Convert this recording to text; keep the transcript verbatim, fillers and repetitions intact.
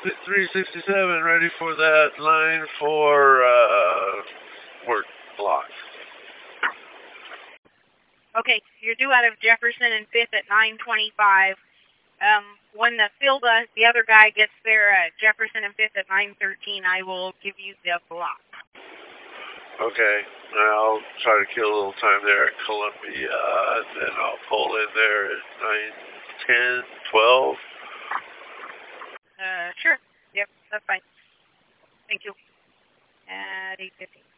three sixty-seven, ready for that line for uh, work block. Okay, you're due out of Jefferson and fifth at nine twenty-five. Um, when the field, uh, the other guy gets there at Jefferson and fifth at nine thirteen, I will give you the block. Okay, I'll try to kill a little time there at Columbia, and then I'll pull in there at nine ten, twelve. Uh, sure. Yep, that's fine. Thank you. At eight fifteen.